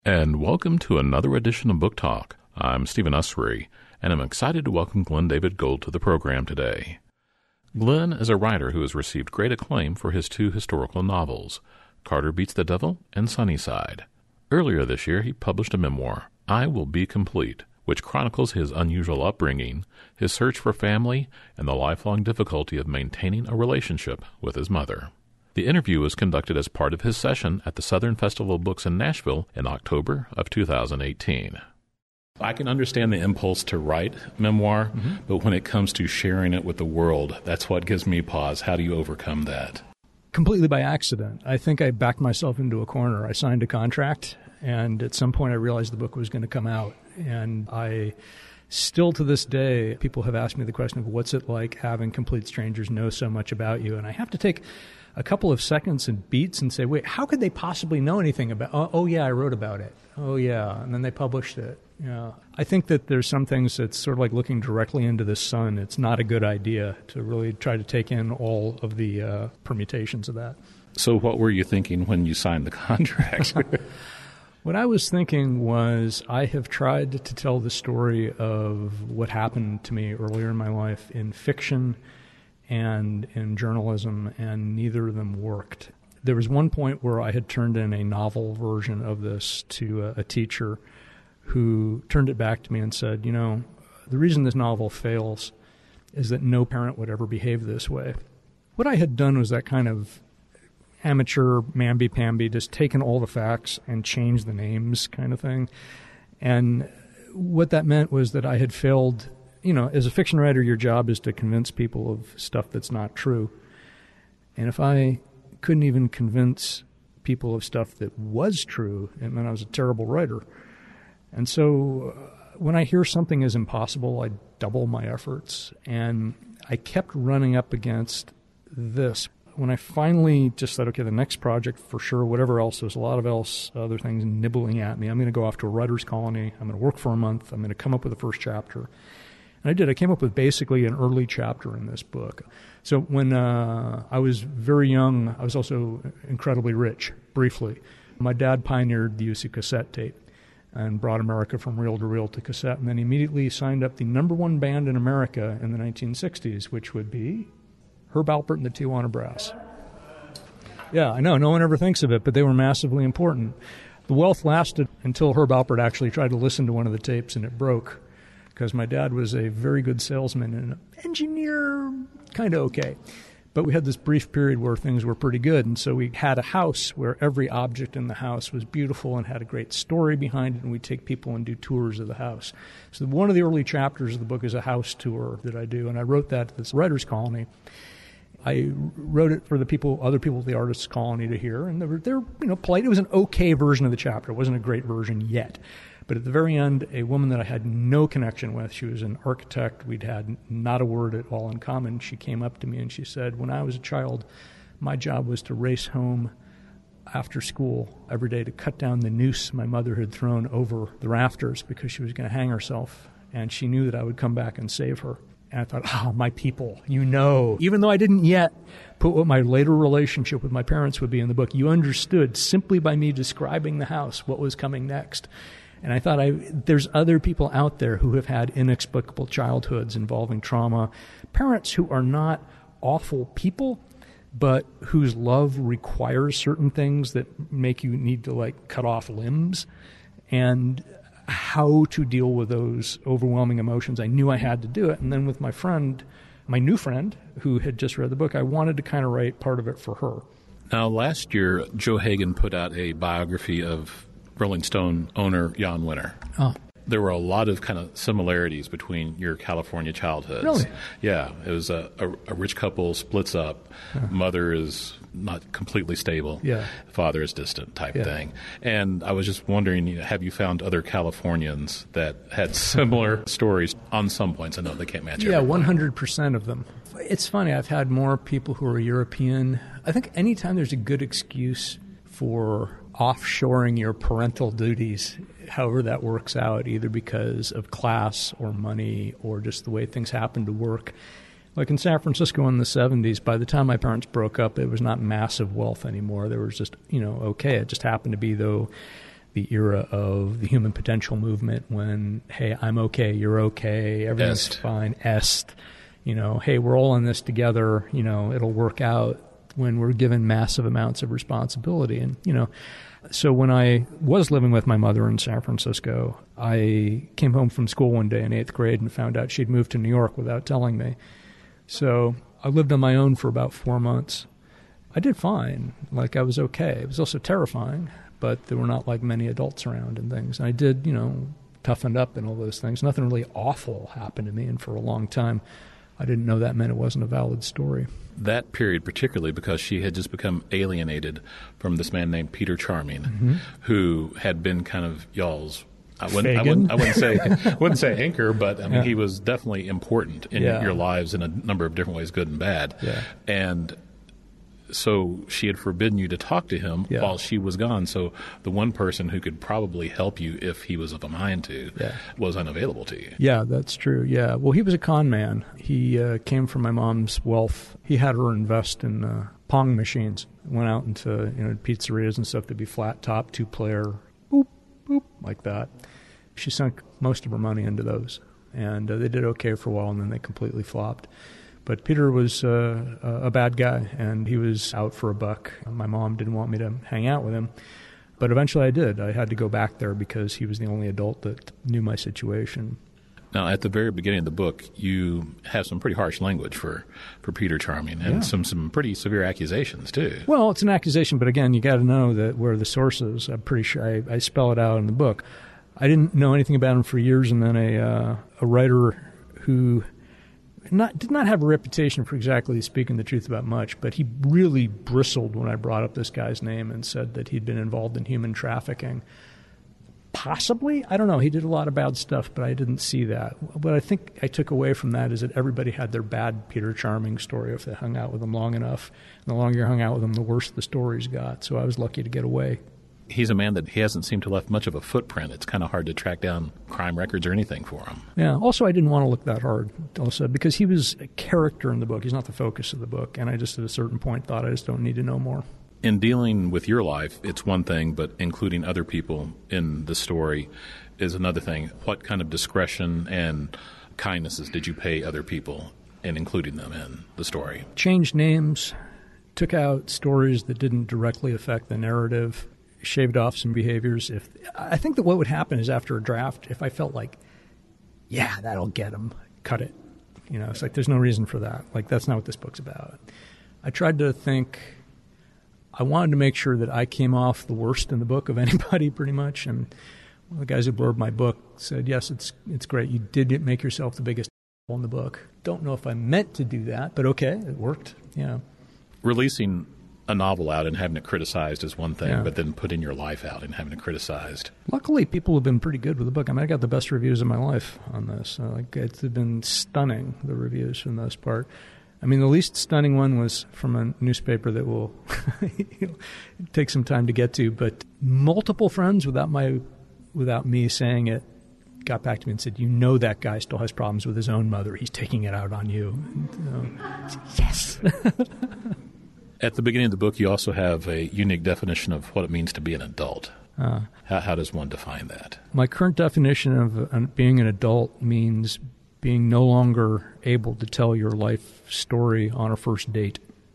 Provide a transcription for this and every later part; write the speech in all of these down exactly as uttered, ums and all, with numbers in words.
And welcome to another edition of Book Talk. I'm Stephen Usry, and I'm excited to welcome Glenn David Gould to the program today. Glenn is a writer who has received great acclaim for his two historical novels, Carter Beats the Devil and Sunnyside. Earlier this year, he published a memoir, I Will Be Complete, which chronicles his unusual upbringing, his search for family, and the lifelong difficulty of maintaining a relationship with his mother. The interview was conducted as part of his session at the Southern Festival of Books in Nashville in October of two thousand eighteen. I can understand the impulse to write memoir, mm-hmm. but when it comes to sharing it with the world, that's what gives me pause. How do you overcome that? Completely by accident. I think I backed myself into a corner. I signed a contract, and at some point I realized the book was going to come out. And I still to this day, people have asked me the question of what's it like having complete strangers know so much about you? And I have to take a couple of seconds and beats and say, wait, how could they possibly know anything about, oh, oh yeah, I wrote about it. Oh yeah, and then they published it. Yeah. I think that there's some things that's sort of like looking directly into the sun. It's not a good idea to really try to take in all of the uh, permutations of that. So what were you thinking when you signed the contract? What I was thinking was I have tried to tell the story of what happened to me earlier in my life in fiction and in journalism, and neither of them worked. There was one point where I had turned in a novel version of this to a, a teacher who turned it back to me and said, you know, the reason this novel fails is that no parent would ever behave this way. What I had done was that kind of amateur mamby-pamby, just taken all the facts and changed the names kind of thing. And what that meant was that I had failed. You know, as a fiction writer, your job is to convince people of stuff that's not true. And if I couldn't even convince people of stuff that was true, it meant I was a terrible writer. And so uh, when I hear something is impossible, I double my efforts. And I kept running up against this. When I finally just said, okay, the next project for sure, whatever else, there's a lot of else, other things nibbling at me. I'm going to go off to a writer's colony. I'm going to work for a month. I'm going to come up with the first chapter. And I did. I came up with basically an early chapter in this book. So when uh, I was very young, I was also incredibly rich, briefly. My dad pioneered the use of cassette tape and brought America from reel to reel to cassette, and then immediately signed up the number one band in America in the nineteen sixties, which would be Herb Alpert and the Tijuana Brass. Yeah, I know. No one ever thinks of it, but they were massively important. The wealth lasted until Herb Alpert actually tried to listen to one of the tapes, and it broke. Because my dad was a very good salesman and an engineer, kind of okay. But we had this brief period where things were pretty good, and so we had a house where every object in the house was beautiful and had a great story behind it, and we'd take people and do tours of the house. So one of the early chapters of the book is a house tour that I do, and I wrote that at this writer's colony. I wrote it for the people, other people at the artists' colony to hear, and they were, they're, you know, polite. It was an okay version of the chapter. It wasn't a great version yet. But at the very end, a woman that I had no connection with, she was an architect, we'd had not a word at all in common, she came up to me and she said, when I was a child, my job was to race home after school every day to cut down the noose my mother had thrown over the rafters because she was going to hang herself, and she knew that I would come back and save her. And I thought, oh, my people, you know. Even though I didn't yet put what my later relationship with my parents would be in the book, you understood simply by me describing the house what was coming next. And I thought I, there's other people out there who have had inexplicable childhoods involving trauma, parents who are not awful people, but whose love requires certain things that make you need to, like, cut off limbs, and how to deal with those overwhelming emotions. I knew I had to do it. And then with my friend, my new friend, who had just read the book, I wanted to kind of write part of it for her. Now, last year, Joe Hagan put out a biography of Rolling Stone owner Jan Wenner. Oh. There were a lot of kind of similarities between your California childhoods. Really? Yeah. It was a, a, a rich couple splits up. Yeah. Mother is not completely stable. Yeah. Father is distant type yeah. thing. And I was just wondering, you know, have you found other Californians that had similar stories on some points? I know they can't match Yeah, everybody. one hundred percent of them. It's funny. I've had more people who are European. I think anytime there's a good excuse for offshoring your parental duties, however that works out, either because of class or money or just the way things happen to work. Like in San Francisco in the seventies, by the time my parents broke up, it was not massive wealth anymore. There was just, you know, okay. It just happened to be, though, the era of the human potential movement when, hey, I'm okay, you're okay, everything's Est. fine, est. You know, hey, we're all in this together, you know, it'll work out when we're given massive amounts of responsibility. And, you know, so when I was living with my mother in San Francisco, I came home from school one day in eighth grade and found out she'd moved to New York without telling me. So I lived on my own for about four months. I did fine. Like, I was okay. It was also terrifying, but there were not like many adults around and things. And I did, you know, toughened up and all those things. Nothing really awful happened to me, and for a long time, I didn't know that meant it wasn't a valid story. That period particularly because she had just become alienated from this man named Peter Charming, mm-hmm. who had been kind of y'all's, I wouldn't, I wouldn't, I wouldn't say wouldn't say anchor, but I mean, yeah. he was definitely important in yeah. your lives in a number of different ways, good and bad. Yeah. And so she had forbidden you to talk to him yeah. while she was gone. So the one person who could probably help you if he was of a mind to yeah. was unavailable to you. Yeah, that's true. Yeah. Well, he was a con man. He uh, came from my mom's wealth. He had her invest in uh, Pong machines. Went out into, you know, pizzerias and stuff to be flat top, two player, boop, boop, like that. She sunk most of her money into those. And uh, they did okay for a while, and then they completely flopped. But Peter was uh, a bad guy, and he was out for a buck. My mom didn't want me to hang out with him, but eventually I did. I had to go back there because he was the only adult that knew my situation. Now, at the very beginning of the book, you have some pretty harsh language for, for Peter Charming, and yeah. some, some pretty severe accusations, too. Well, it's an accusation, but again, you got to know that where the source is. I'm pretty sure I, I spell it out in the book. I didn't know anything about him for years, and then a, uh, a writer who... Not, did not have a reputation for exactly speaking the truth about much, but he really bristled when I brought up this guy's name and said that he'd been involved in human trafficking. Possibly? I don't know. He did a lot of bad stuff, but I didn't see that. What I think I took away from that is that everybody had their bad Peter Charming story if they hung out with him long enough. And the longer you hung out with him, the worse the stories got. So I was lucky to get away. He's a man that he hasn't seemed to have left much of a footprint. It's kind of hard to track down crime records or anything for him. Yeah. Also, I didn't want to look that hard, also, because he was a character in the book. He's not the focus of the book. And I just, at a certain point, thought I just don't need to know more. In dealing with your life, it's one thing, but including other people in the story is another thing. What kind of discretion and kindnesses did you pay other people in including them in the story? Changed names, took out stories that didn't directly affect the narrative, shaved off some behaviors. If I think that what would happen is after a draft, if I felt like, yeah, that'll get him, cut it. You know, it's like there's no reason for that. Like, that's not what this book's about. I tried to think, I wanted to make sure that I came off the worst in the book of anybody, pretty much. And one of the guys who blurred my book said, yes, it's it's great. You did make yourself the biggest in the book. Don't know if I meant to do that, but okay, it worked. Yeah. Releasing a novel out and having it criticized is one thing, yeah. but then putting your life out and having it criticized. Luckily, people have been pretty good with the book. I mean, I got the best reviews of my life on this. Uh, like, it's been stunning, the reviews for the most part. I mean, the least stunning one was from a newspaper that will you know, take some time to get to, but multiple friends without my, without me saying it, got back to me and said, you know that guy still has problems with his own mother. He's taking it out on you. And, uh, yes. At the beginning of the book, you also have a unique definition of what it means to be an adult. Uh, how, how does one define that? My current definition of uh, being an adult means being no longer able to tell your life story on a first date.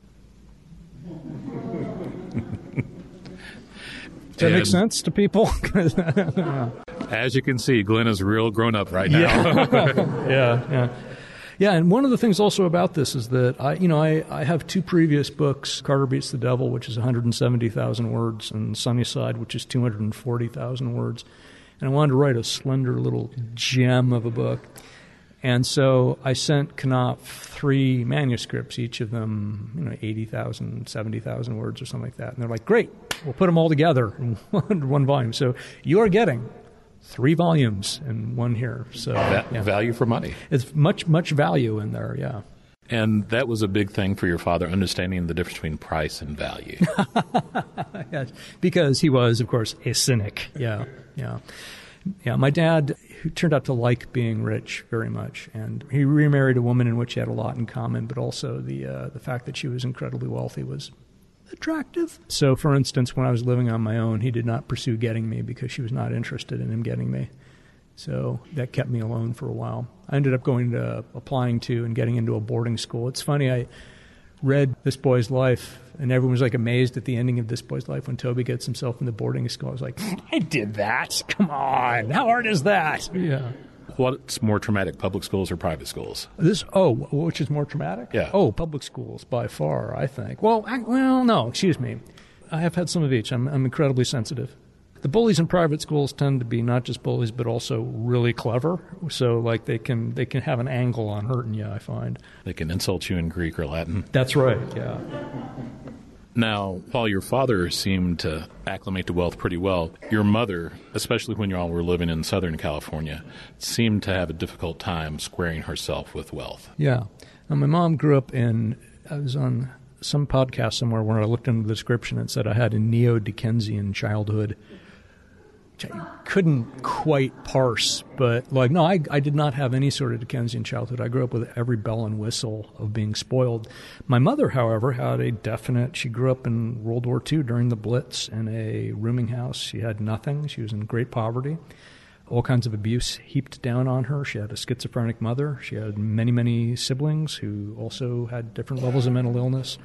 Does that make sense to people? As you can see, Glenn is real grown up right now. Yeah, yeah, yeah. Yeah, and one of the things also about this is that I, you know, I, I have two previous books, Carter Beats the Devil, which is one hundred seventy thousand words, and Sunnyside, which is two hundred forty thousand words. And I wanted to write a slender little gem of a book. And so I sent Knopf three manuscripts, each of them, you know, eighty thousand, seventy thousand words or something like that. And they're like, great, we'll put them all together in one, one volume. So you are getting three volumes in one here. So Va- yeah. Value for money. It's much, much value in there, yeah. And that was a big thing for your father, understanding the difference between price and value. Yes, because he was, of course, a cynic. Yeah, yeah. Yeah, my dad, who turned out to like being rich very much, and he remarried a woman in which he had a lot in common, but also the uh, the fact that she was incredibly wealthy was attractive. So, for instance, when I was living on my own, he did not pursue getting me because she was not interested in him getting me. So that kept me alone for a while. I ended up going to applying to and getting into a boarding school. It's funny, I read This Boy's Life, and everyone was like amazed at the ending of This Boy's Life when Toby gets himself in the boarding school. I was like, I did that. Come on. How hard is that? Yeah. What's more traumatic, public schools or private schools? This oh, which is more traumatic? Yeah. Oh, public schools by far, I think. Well, I, well, no, excuse me. I have had some of each. I'm, I'm incredibly sensitive. The bullies in private schools tend to be not just bullies, but also really clever. So, like, they can they can have an angle on hurting you, I find. They can insult you in Greek or Latin. That's right, yeah. Now, while your father seemed to acclimate to wealth pretty well, your mother, especially when you all were living in Southern California, seemed to have a difficult time squaring herself with wealth. Yeah. Now, my mom grew up in, I was on some podcast somewhere where I looked into the description and said I had a neo-Dickensian childhood, which I couldn't quite parse, but like, no, I, I did not have any sort of Dickensian childhood. I grew up with every bell and whistle of being spoiled. My mother, however, had a definite, she grew up in World War Two during the Blitz in a rooming house. She had nothing. She was in great poverty. All kinds of abuse heaped down on her. She had a schizophrenic mother. She had many, many siblings who also had different levels of mental illness.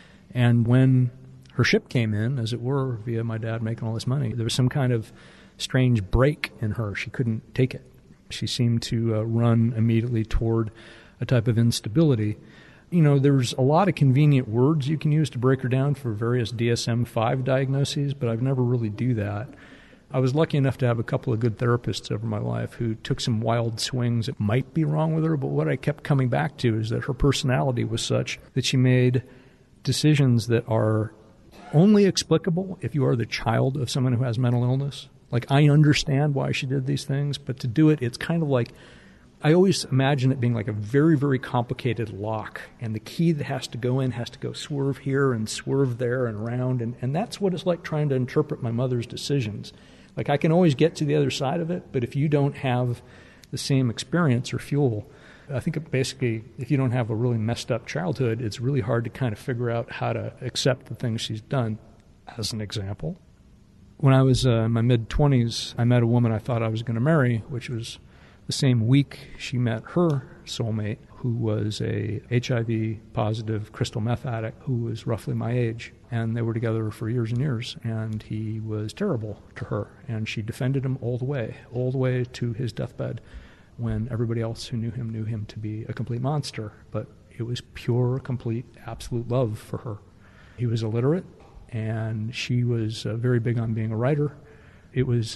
And when her ship came in, as it were, via my dad making all this money, there was some kind of strange break in her. She couldn't take it. She seemed to uh, run immediately toward a type of instability. You know, there's a lot of convenient words you can use to break her down for various D S M five diagnoses, but I've never really do that. I was lucky enough to have a couple of good therapists over my life who took some wild swings that might be wrong with her, but what I kept coming back to is that her personality was such that she made decisions that are only explicable if you are the child of someone who has mental illness. Like, I understand why she did these things, but to do it, it's kind of like, I always imagine it being like a very, very complicated lock, and the key that has to go in has to go swerve here and swerve there and around, and, and that's what it's like trying to interpret my mother's decisions. Like, I can always get to the other side of it, but if you don't have the same experience or fuel, I think it basically, if you don't have a really messed up childhood, it's really hard to kind of figure out how to accept the things she's done. As an example, when I was uh, in my mid-twenties, I met a woman I thought I was going to marry, which was the same week she met her soulmate, who was a H I V-positive crystal meth addict who was roughly my age. And they were together for years and years, and he was terrible to her. And she defended him all the way, all the way to his deathbed, when everybody else who knew him knew him to be a complete monster. But it was pure, complete, absolute love for her. He was illiterate, and she was uh, very big on being a writer. It was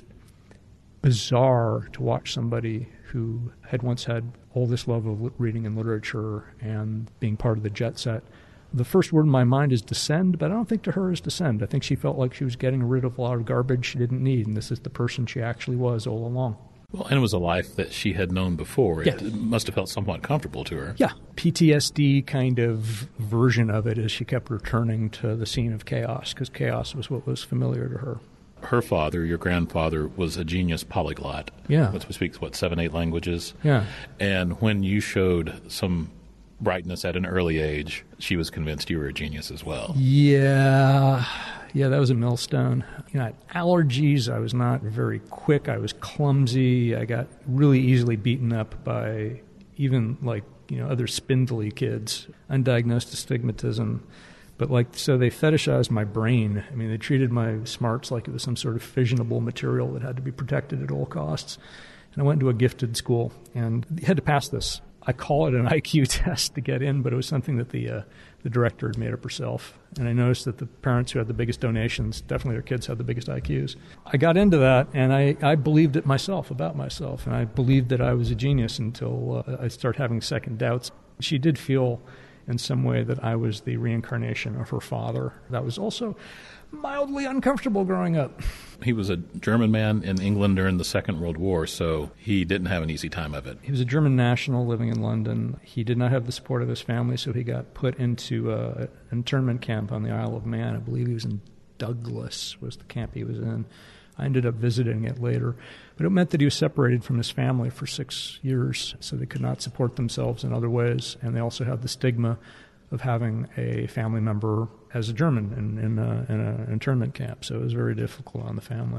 bizarre to watch somebody who had once had all this love of reading and literature and being part of the jet set. The first word in my mind is descend, but I don't think to her is descend. I think she felt like she was getting rid of a lot of garbage she didn't need, and this is the person she actually was all along. Well, and it was a life that she had known before. It Yes. must have felt somewhat comfortable to her. Yeah, P T S D kind of version of it as she kept returning to the scene of chaos, because chaos was what was familiar to her. Her father, your grandfather, was a genius polyglot. Yeah. Which speaks, what, seven, eight languages? Yeah. And when you showed some brightness at an early age, she was convinced you were a genius as well. Yeah. Yeah, that was a millstone. You know, I had allergies. I was not very quick. I was clumsy. I got really easily beaten up by even, like, you know, other spindly kids. Undiagnosed astigmatism. But, like, so they fetishized my brain. I mean, they treated my smarts like it was some sort of fissionable material that had to be protected at all costs. And I went to a gifted school and had to pass this. I call it an I Q test to get in, but it was something that the uh, the director had made up herself. And I noticed that the parents who had the biggest donations, definitely their kids had the biggest I Qs. I got into that, and I, I believed it myself, about myself, and I believed that I was a genius until uh, I started having second doubts. She did feel in some way that I was the reincarnation of her father. That was also mildly uncomfortable growing up. He was a German man in England during the Second World War, so he didn't have an easy time of it. He was a German national living in London. He did not have the support of his family, so he got put into a, an internment camp on the Isle of Man. I believe he was in Douglas, was the camp he was in. I ended up visiting it later. But it meant that he was separated from his family for six years, so they could not support themselves in other ways. And they also had the stigma of having a family member as a German in, in, a, in an internment camp. So it was very difficult on the family.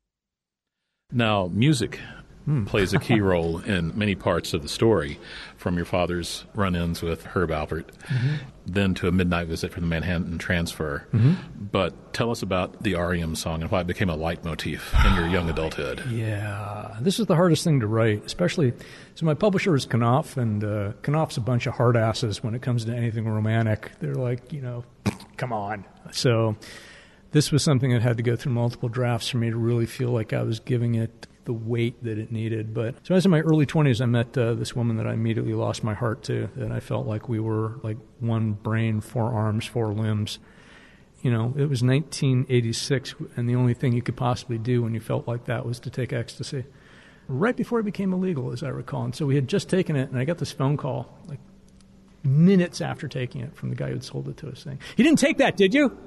Now, music plays a key role in many parts of the story, from your father's run-ins with Herb Alpert, mm-hmm. then to a midnight visit for the Manhattan Transfer. Mm-hmm. But tell us about the R E M song and why it became a leitmotif in your young adulthood. Yeah, this is the hardest thing to write, especially, so my publisher is Knopf, and uh, Knopf's a bunch of hard asses when it comes to anything romantic. They're like, you know, come on. So this was something that had to go through multiple drafts for me to really feel like I was giving it the weight that it needed. But so I was in my early twenties, I met uh, this woman that I immediately lost my heart to, and I felt like we were like one brain, four arms, four limbs. You know, it was nineteen eighty-six, and the only thing you could possibly do when you felt like that was to take ecstasy. Right before it became illegal, as I recall. And so we had just taken it, and I got this phone call, like minutes after taking it, from the guy who had sold it to us, saying, "You didn't take that, did you?"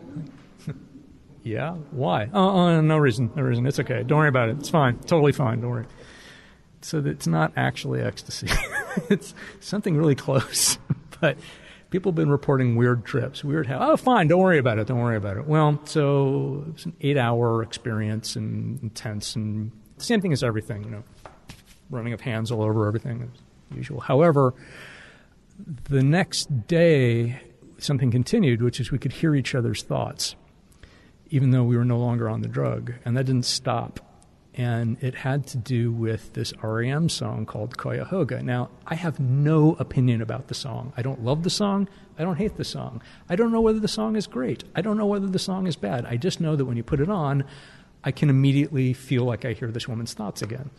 Yeah? Why? Oh, oh, no reason. No reason. It's okay. Don't worry about it. It's fine. Totally fine. Don't worry. So it's not actually ecstasy. It's something really close. But people have been reporting weird trips, weird how, oh, fine. Don't worry about it. Don't worry about it. Well, so it was an eight-hour experience and intense, and same thing as everything, you know, running of hands all over everything as usual. However, the next day, something continued, which is we could hear each other's thoughts, even though we were no longer on the drug. And that didn't stop. And it had to do with this R E M song called Cuyahoga. Now, I have no opinion about the song. I don't love the song. I don't hate the song. I don't know whether the song is great. I don't know whether the song is bad. I just know that when you put it on, I can immediately feel like I hear this woman's thoughts again.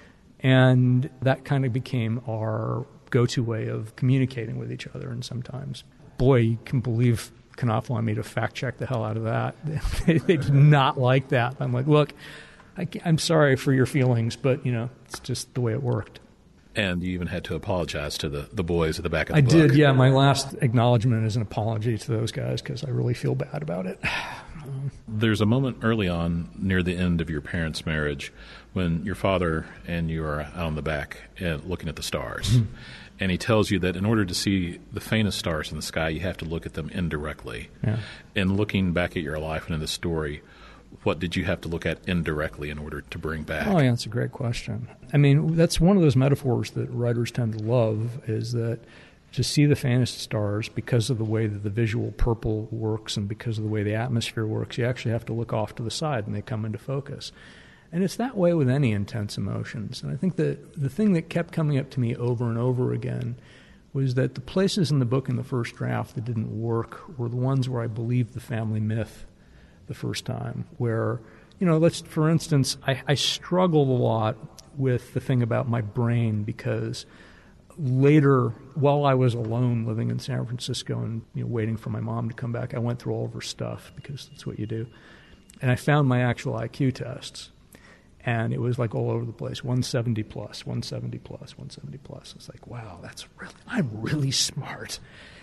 And that kind of became our go-to way of communicating with each other. And sometimes, boy, you can believe Knopf wanted me to fact-check the hell out of that. they, they did not like that. I'm like, look, I, I'm sorry for your feelings, but, you know, it's just the way it worked. And you even had to apologize to the, the boys at the back of the I book. did, yeah. My last acknowledgement is an apology to those guys because I really feel bad about it. There's a moment early on near the end of your parents' marriage when your father and you are out on the back and looking at the stars. Mm-hmm. And he tells you that in order to see the faintest stars in the sky, you have to look at them indirectly. Yeah. And looking back at your life and in the story, what did you have to look at indirectly in order to bring back? Oh, yeah, that's a great question. I mean, that's one of those metaphors that writers tend to love, is that to see the faintest stars, because of the way that the visual purple works and because of the way the atmosphere works, you actually have to look off to the side and they come into focus. And it's that way with any intense emotions. And I think that the thing that kept coming up to me over and over again was that the places in the book in the first draft that didn't work were the ones where I believed the family myth the first time, where, you know, let's, for instance, I, I struggled a lot with the thing about my brain, because later, while I was alone living in San Francisco and, you know, waiting for my mom to come back, I went through all of her stuff, because that's what you do. And I found my actual I Q tests. And it was like all over the place, one seventy plus, one seventy plus, one seventy plus. It's like, wow, that's really, I'm really smart.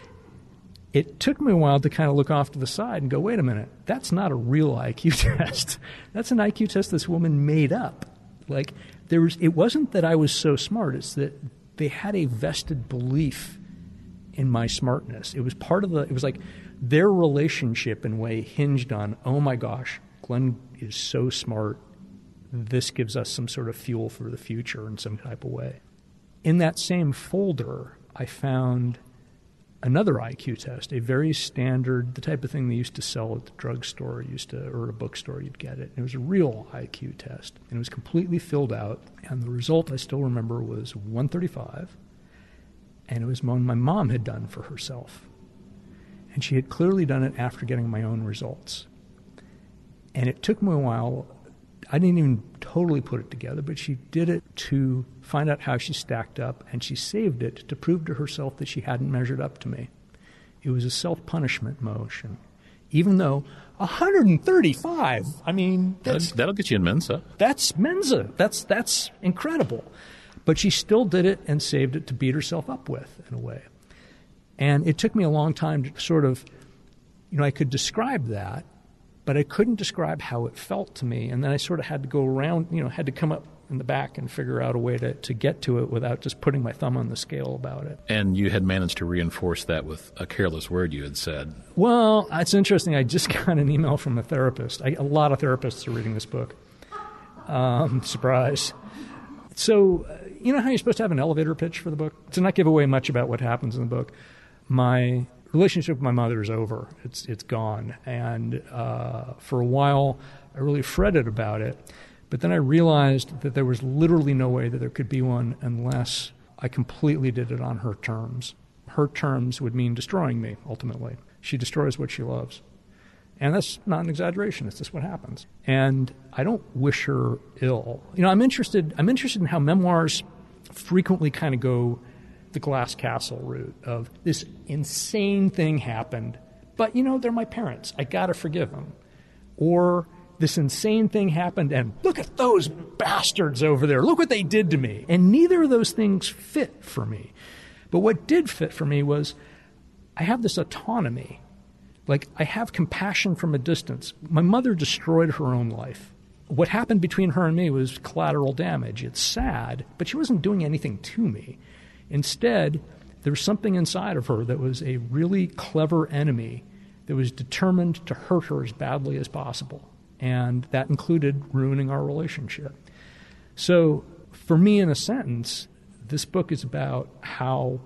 It took me a while to kind of look off to the side and go, wait a minute, that's not a real I Q test. That's an I Q test this woman made up. Like, there was, it wasn't that I was so smart, it's that they had a vested belief in my smartness. It was part of the, it was like their relationship in a way hinged on, oh my gosh, Glenn is so smart. This gives us some sort of fuel for the future in some type of way. In that same folder, I found another I Q test, a very standard, the type of thing they used to sell at the drugstore, used to, or a bookstore, you'd get it. It was a real I Q test, and it was completely filled out, and the result I still remember was one thirty-five, and it was one my mom had done for herself. And she had clearly done it after getting my own results. And it took me a while. I didn't even totally put it together, but she did it to find out how she stacked up, and she saved it to prove to herself that she hadn't measured up to me. It was a self-punishment motion. Even though one thirty-five, I mean... That's, that'll get you in Mensa. That's Mensa. That's, that's incredible. But she still did it and saved it to beat herself up with, in a way. And it took me a long time to sort of, you know, I could describe that, but I couldn't describe how it felt to me. And then I sort of had to go around, you know, had to come up in the back and figure out a way to, to get to it without just putting my thumb on the scale about it. And you had managed to reinforce that with a careless word you had said. Well, it's interesting. I just got an email from a therapist. I, a lot of therapists are reading this book. Um, surprise. So, uh, you know how you're supposed to have an elevator pitch for the book? To not give away much about what happens in the book, my relationship with my mother is over. It's it's gone. And uh, for a while, I really fretted about it. But then I realized that there was literally no way that there could be one unless I completely did it on her terms. Her terms would mean destroying me, ultimately. She destroys what she loves. And that's not an exaggeration. It's just what happens. And I don't wish her ill. You know, I'm interested, I'm interested in how memoirs frequently kind of go the glass castle route of this insane thing happened, but, you know, they're my parents. I got to forgive them. Or this insane thing happened, and look at those bastards over there. Look what they did to me. And neither of those things fit for me. But what did fit for me was I have this autonomy. Like, I have compassion from a distance. My mother destroyed her own life. What happened between her and me was collateral damage. It's sad, but she wasn't doing anything to me. Instead, there was something inside of her that was a really clever enemy that was determined to hurt her as badly as possible. And that included ruining our relationship. So for me, in a sentence, this book is about how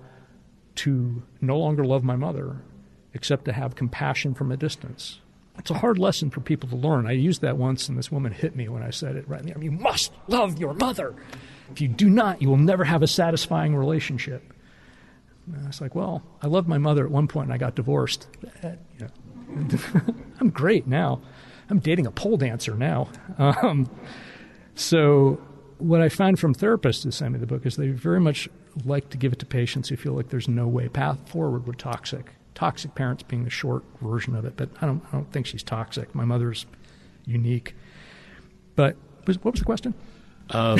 to no longer love my mother, except to have compassion from a distance. It's a hard lesson for people to learn. I used that once, and this woman hit me when I said it right in the arm. You must love your mother. If you do not, you will never have a satisfying relationship. And I was like, well, I loved my mother at one point, and I got divorced. You know, I'm great now. I'm dating a pole dancer now. Um, so what I find from therapists who send me the book is they very much like to give it to patients who feel like there's no way path forward with toxic. Toxic parents being the short version of it, but I don't, I don't think she's toxic. My mother's unique. But what was the question? Um,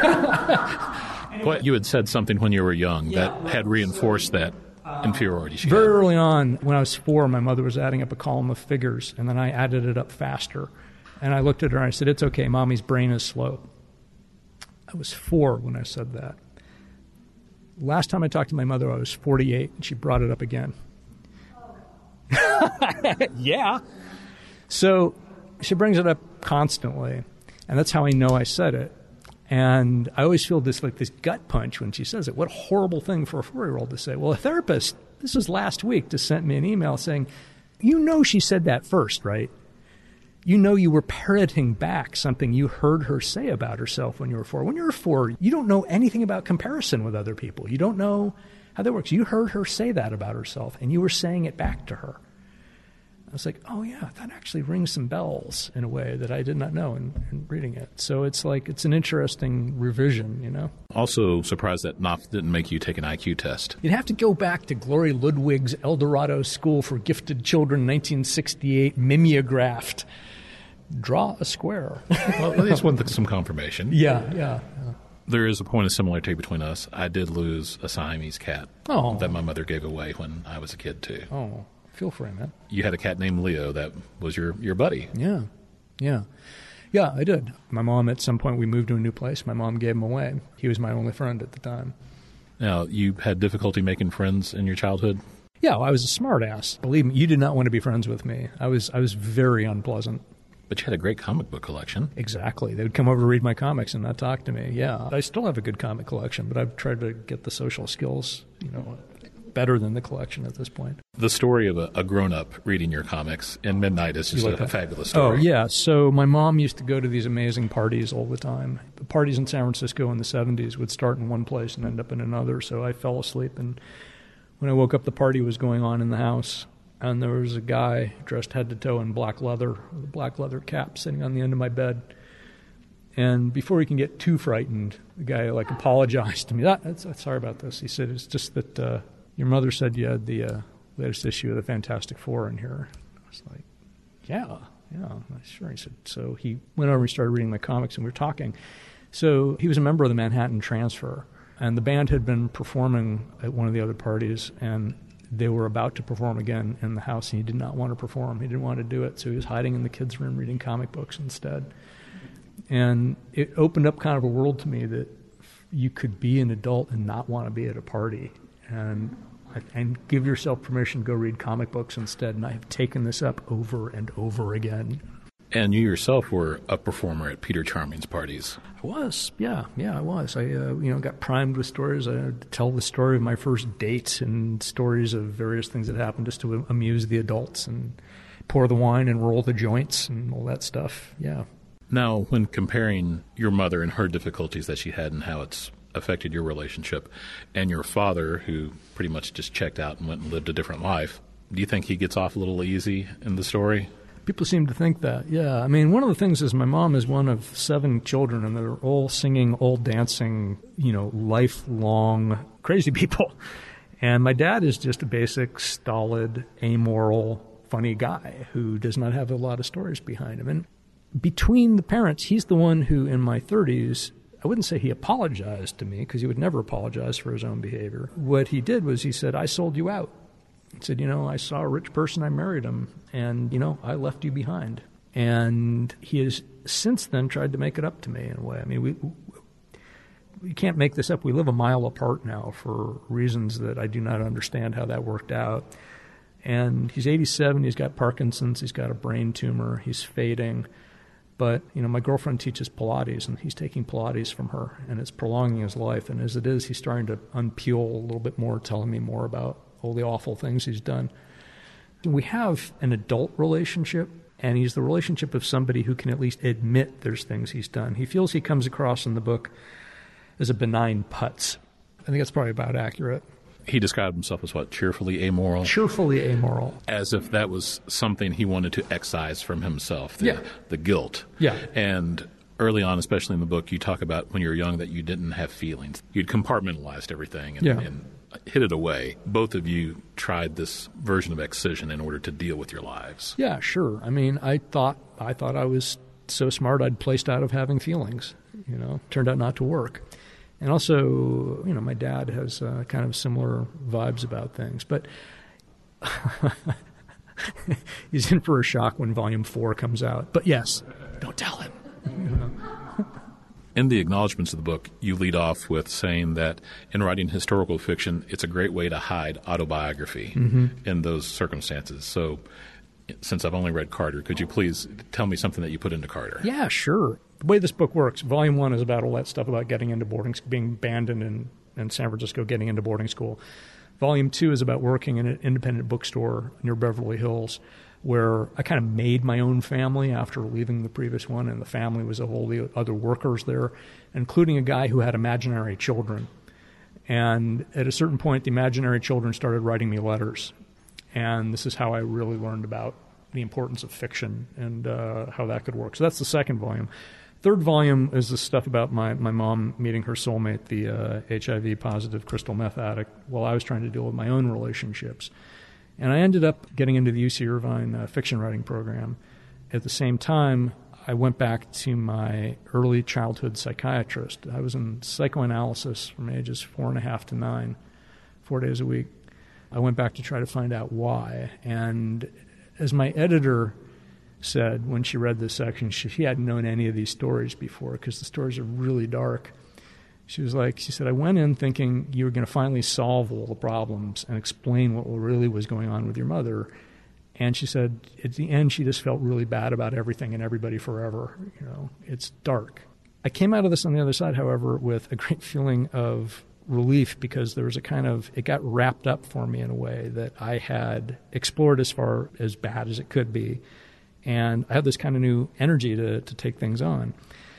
what you had said something when you were young that had reinforced that inferiority. She Very had. early on, when I was four, my mother was adding up a column of figures, and then I added it up faster. And I looked at her and I said, "It's okay, Mommy's brain is slow." I was four when I said that. Last time I talked to my mother, I was forty-eight, and she brought it up again. Yeah. So she brings it up constantly, and that's how I know I said it. And I always feel this like this gut punch when she says it. What a horrible thing for a four-year-old to say. Well, a therapist, this was last week, just sent me an email saying, you know she said that first, right? You know you were parroting back something you heard her say about herself when you were four. When you were four, you don't know anything about comparison with other people. You don't know how that works. You heard her say that about herself, and you were saying it back to her. I was like, oh, yeah, that actually rings some bells in a way that I did not know in, in reading it. So it's like, it's an interesting revision, you know? Also surprised that Knopf didn't make you take an I Q test. You'd have to go back to Glory Ludwig's El Dorado School for Gifted Children, nineteen sixty-eight, mimeographed. Draw a square. Well, at least want some confirmation. Yeah, yeah, yeah. There is a point of similarity between us. I did lose a Siamese cat oh. that my mother gave away when I was a kid, too. Oh, feel free, man. You had a cat named Leo that was your, your buddy. Yeah, yeah. Yeah, I did. My mom, at some point, we moved to a new place. My mom gave him away. He was my only friend at the time. Now, you had difficulty making friends in your childhood? Yeah, well, I was a smart ass. Believe me, you did not want to be friends with me. I was I was very unpleasant. But you had a great comic book collection. Exactly. They would come over to read my comics and not talk to me. Yeah. I still have a good comic collection, but I've tried to get the social skills, you know, better than the collection at this point. The story of a, a grown-up reading your comics in midnight is just like a, a fabulous story. Oh, yeah. So my mom used to go to these amazing parties all the time. The parties in San Francisco in the seventies would start in one place and end up in another. So I fell asleep, and when I woke up, the party was going on in the house. And there was a guy dressed head to toe in black leather, with a black leather cap, sitting on the end of my bed. And before he can get too frightened, the guy like apologized to me. Ah, that's, that's, sorry about this. He said, it's just that uh, your mother said you had the uh, latest issue of the Fantastic Four in here. I was like, yeah, yeah, sure. He said, so he went over and started reading my comics, and we were talking. So he was a member of the Manhattan Transfer, and the band had been performing at one of the other parties, and they were about to perform again in the house, and he did not want to perform. He didn't want to do it, so he was hiding in the kids' room reading comic books instead. And it opened up kind of a world to me that you could be an adult and not want to be at a party, and and give yourself permission to go read comic books instead. And I have taken this up over and over again. And you yourself were a performer at Peter Charming's parties. I was, yeah, yeah, I was. I, uh, you know, got primed with stories. I had to tell the story of my first date and stories of various things that happened just to amuse the adults and pour the wine and roll the joints and all that stuff. Yeah. Now, when comparing your mother and her difficulties that she had and how it's affected your relationship, and your father, who pretty much just checked out and went and lived a different life, do you think he gets off a little easy in the story? People seem to think that, yeah. I mean, one of the things is my mom is one of seven children, and they're all singing, all dancing, you know, lifelong crazy people. And my dad is just a basic, stolid, amoral, funny guy who does not have a lot of stories behind him. And between the parents, he's the one who, in my thirties, I wouldn't say he apologized to me, because he would never apologize for his own behavior. What he did was he said, I sold you out. He said, you know, I saw a rich person, I married him, and, you know, I left you behind. And he has since then tried to make it up to me in a way. I mean, we we can't make this up. We live a mile apart now for reasons that I do not understand how that worked out. And he's eighty-seven, he's got Parkinson's, he's got a brain tumor, he's fading. But, you know, my girlfriend teaches Pilates, and he's taking Pilates from her, and it's prolonging his life. And as it is, he's starting to unpeel a little bit more, telling me more about all the awful things he's done. We have an adult relationship, and he's the relationship of somebody who can at least admit there's things he's done. He feels he comes across in the book as a benign putz. I think that's probably about accurate. He described himself as what, cheerfully amoral? Cheerfully amoral. As if that was something he wanted to excise from himself, the, yeah. the guilt. Yeah. And early on, especially in the book, you talk about when you were young that you didn't have feelings. You'd compartmentalized everything and, yeah. and hid it away. Both of you tried this version of excision in order to deal with your lives. Yeah, sure. I mean, I thought I thought I was so smart I'd placed out of having feelings. You know, turned out not to work. And also, you know, my dad has uh, kind of similar vibes about things. But he's in for a shock when Volume four comes out. But yes, don't tell him. You know? In the acknowledgments of the book, you lead off with saying that in writing historical fiction, it's a great way to hide autobiography mm-hmm. in those circumstances. So since I've only read Carter, could you please tell me something that you put into Carter? Yeah, sure. The way this book works, Volume one is about all that stuff about getting into boarding, being abandoned in, in San Francisco, getting into boarding school. Volume two is about working in an independent bookstore near Beverly Hills, where I kind of made my own family after leaving the previous one, and the family was of all the other workers there, including a guy who had imaginary children. And at a certain point, the imaginary children started writing me letters. And this is how I really learned about the importance of fiction and uh, how that could work. So that's the second volume. Third volume is the stuff about my, my mom meeting her soulmate, the uh, H I V-positive crystal meth addict, while I was trying to deal with my own relationships. And I ended up getting into the U C Irvine uh, fiction writing program. At the same time, I went back to my early childhood psychiatrist. I was in psychoanalysis from ages four and a half to nine, four days a week. I went back to try to find out why. And as my editor said when she read this section, she, she hadn't known any of these stories before because the stories are really dark. She was like, she said, I went in thinking you were going to finally solve all the problems and explain what really was going on with your mother. And she said, at the end, she just felt really bad about everything and everybody forever. You know, it's dark. I came out of this on the other side, however, with a great feeling of relief because there was a kind of, it got wrapped up for me in a way that I had explored as far as bad as it could be. And I had this kind of new energy to, to take things on.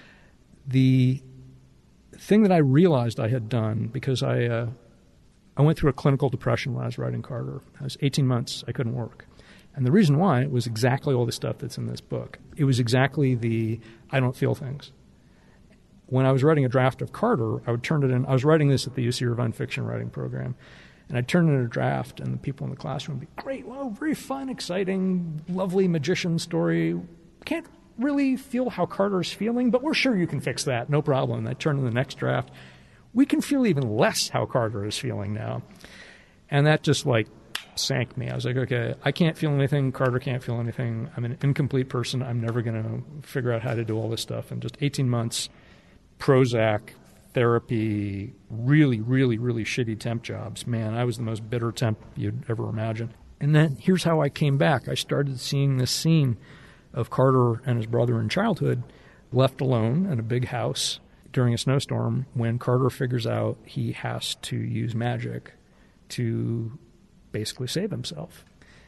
The thing that I realized I had done, because I uh, I went through a clinical depression when I was writing Carter. I was eighteen months, I couldn't work. And the reason why was exactly all the stuff that's in this book. It was exactly the, I don't feel things. When I was writing a draft of Carter, I would turn it in. I was writing this at the U C Irvine fiction writing program. And I'd turn in a draft, and the people in the classroom would be, great, wow, very fun, exciting, lovely magician story. Can't really feel how Carter's feeling, but we're sure you can fix that, no problem. And I'd turn in the next draft. We can feel even less how Carter is feeling now. And that just, like, sank me. I was like, okay, I can't feel anything. Carter can't feel anything. I'm an incomplete person. I'm never going to figure out how to do all this stuff. And just eighteen months, Prozac, therapy, really, really, really shitty temp jobs. Man, I was the most bitter temp you'd ever imagine. And then here's how I came back. I started seeing this scene of Carter and his brother in childhood left alone in a big house during a snowstorm when Carter figures out he has to use magic to basically save himself.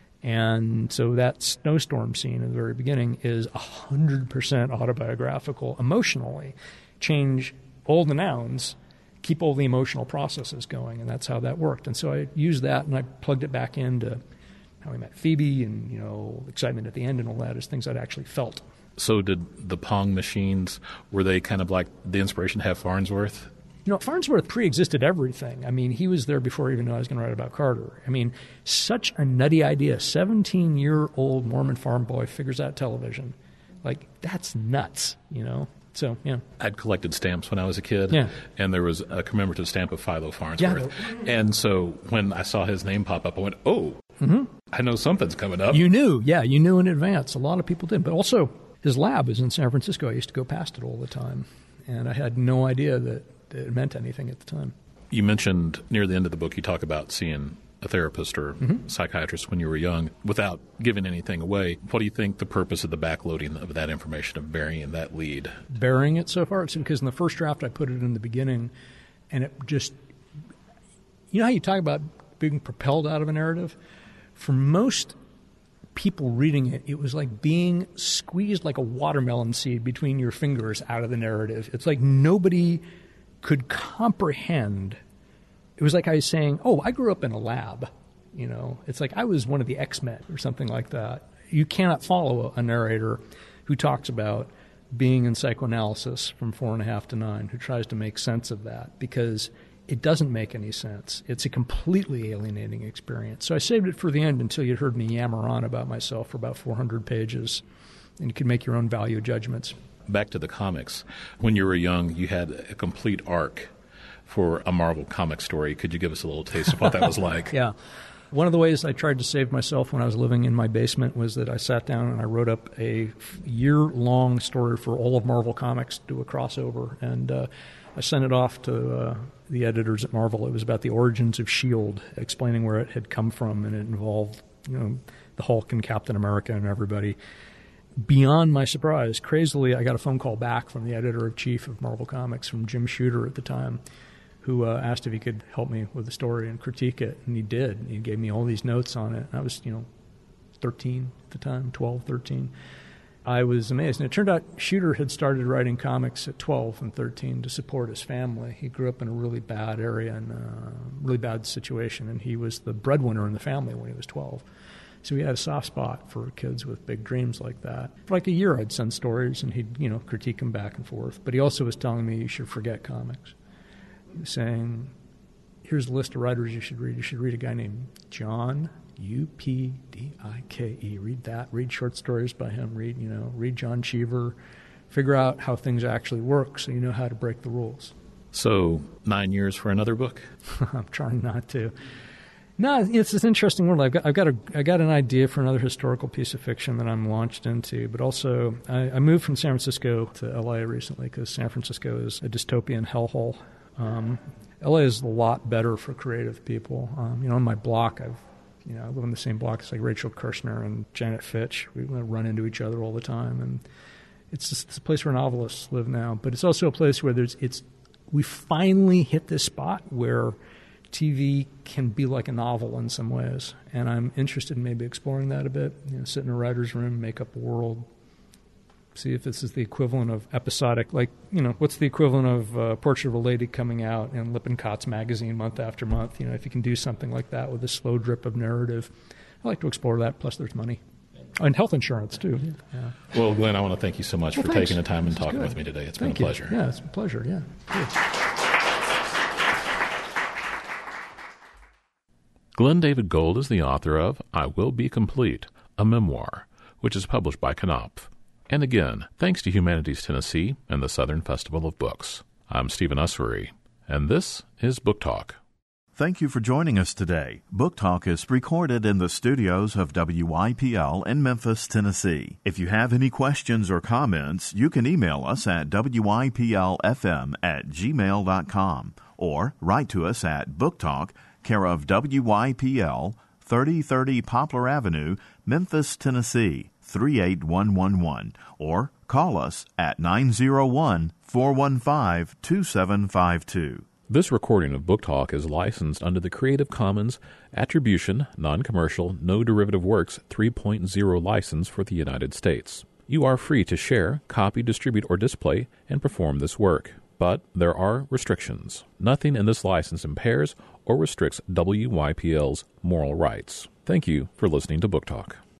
And so that snowstorm scene at the very beginning is one hundred percent autobiographical emotionally. Change all the nouns, keep all the emotional processes going, and that's how that worked. And so I used that and I plugged it back into how I met Phoebe and, you know, excitement at the end and all that as things I'd actually felt. So did the Pong machines, were they kind of like the inspiration to have Farnsworth? You know, Farnsworth pre-existed everything. I mean, he was there before I even knew I was going to write about Carter. I mean, such a nutty idea. seventeen-year-old Mormon farm boy figures out television. Like, that's nuts, you know? So, yeah. I'd collected stamps when I was a kid, yeah. and there was a commemorative stamp of Philo Farnsworth. Yeah. And so when I saw his name pop up, I went, oh, mm-hmm. I know something's coming up. You knew, yeah, you knew in advance. A lot of people did. But also, his lab is in San Francisco. I used to go past it all the time, and I had no idea that it meant anything at the time. You mentioned near the end of the book you talk about seeing a therapist or mm-hmm. psychiatrist when you were young. Without giving anything away, what do you think the purpose of the backloading of that information, of burying that lead? Burying it so far? It's because in the first draft I put it in the beginning, and it just, you know how you talk about being propelled out of a narrative? For most people reading it, it was like being squeezed like a watermelon seed between your fingers out of the narrative. It's like nobody could comprehend. It was like I was saying, oh, I grew up in a lab. You know, it's like I was one of the X-Men or something like that. You cannot follow a narrator who talks about being in psychoanalysis from four and a half to nine, who tries to make sense of that, because it doesn't make any sense. It's a completely alienating experience. So I saved it for the end until you heard me yammer on about myself for about four hundred pages, and you could make your own value judgments. Back to the comics. When you were young, you had a complete arc for a Marvel comic story. Could you give us a little taste of what that was like? Yeah. One of the ways I tried to save myself when I was living in my basement was that I sat down and I wrote up a year-long story for all of Marvel Comics to do a crossover, and uh, I sent it off to uh, the editors at Marvel. It was about the origins of S H I E L D, explaining where it had come from, and it involved, you know, the Hulk and Captain America and everybody. Beyond my surprise, crazily, I got a phone call back from the editor-in-chief of Marvel Comics, from Jim Shooter at the time, who uh, asked if he could help me with the story and critique it, and he did. He gave me all these notes on it. I was, you know, thirteen at the time, twelve, thirteen. I was amazed. And it turned out Shooter had started writing comics at twelve and thirteen to support his family. He grew up in a really bad area and a really bad situation, and he was the breadwinner in the family when he was twelve. So he had a soft spot for kids with big dreams like that. For like a year, I'd send stories, and he'd, you know, critique them back and forth. But he also was telling me you should forget comics. He was saying, here's a list of writers you should read. You should read a guy named John, U P D I K E. Read that. Read short stories by him. Read, you know, read John Cheever. Figure out how things actually work so you know how to break the rules. So nine years for another book? I'm trying not to. No, it's this interesting world. I've got, I've got a, I got an idea for another historical piece of fiction that I'm launched into, but also I, I moved from San Francisco to L A recently because San Francisco is a dystopian hellhole. Um, L A is a lot better for creative people. Um, you know, on my block, I've, you know, I live on the same block as like Rachel Kirshner and Janet Fitch. We run into each other all the time, and it's just it's a place where novelists live now. But it's also a place where there's it's we finally hit this spot where T V can be like a novel in some ways, and I'm interested in maybe exploring that a bit. You know, sit in a writer's room, make up a world, see if this is the equivalent of episodic, like, you know, what's the equivalent of uh, Portrait of a Lady coming out in Lippincotts magazine month after month. You know, if you can do something like that with a slow drip of narrative, I like to explore that, plus there's money. And health insurance, too. Yeah. Well, Glenn, I want to thank you so much well, for thanks. taking the time and That's talking good. with me today. It's thank been a you. pleasure. Yeah, it's a pleasure, yeah. Good. Glenn David Gould is the author of I Will Be Complete, a memoir, which is published by Knopf. And again, thanks to Humanities Tennessee and the Southern Festival of Books. I'm Stephen Ussery, and this is Book Talk. Thank you for joining us today. Book Talk is recorded in the studios of W Y P L in Memphis, Tennessee. If you have any questions or comments, you can email us at W Y P L F M at gmail dot com or write to us at Book Talk, care of W Y P L, thirty thirty Poplar Avenue, Memphis, Tennessee, three eight one one one, or call us at nine zero one, four one five, two seven five two. This recording of Book Talk is licensed under the Creative Commons Attribution, Non-Commercial, No Derivative Works three point oh license for the United States. You are free to share, copy, distribute, or display and perform this work, but there are restrictions. Nothing in this license impairs or restricts W Y P L's moral rights. Thank you for listening to Book Talk.